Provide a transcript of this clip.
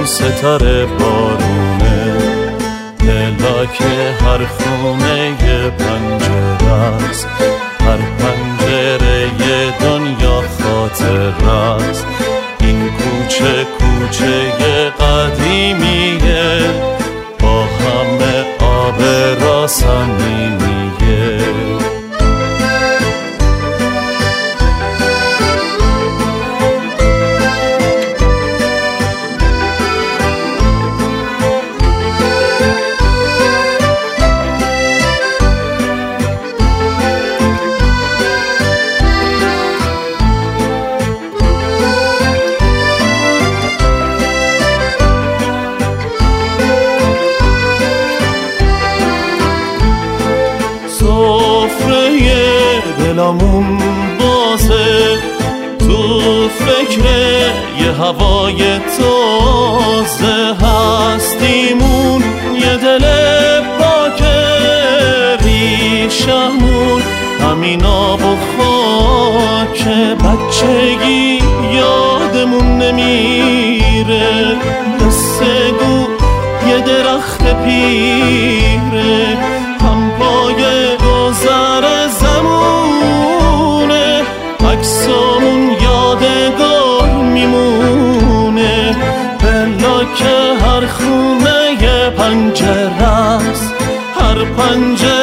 ستاره بارونه، دلا که هر خونه پنجره است، هر پنجره دنیا خاطر است. این کوچه کوچه قدیمیه، با همه آب را صمیمیه. دلمون بازه تو فکر یه هوای تازه، هستیمون یه دل پاک، ریشمون همین آب و خاک. بچگی یادمون نمیره، قصه گو یه درخت پیره، هم پای گذر زمونه، عکسامون یادگار میمونه. بلا که هر خونه پنجره است، هر پنجره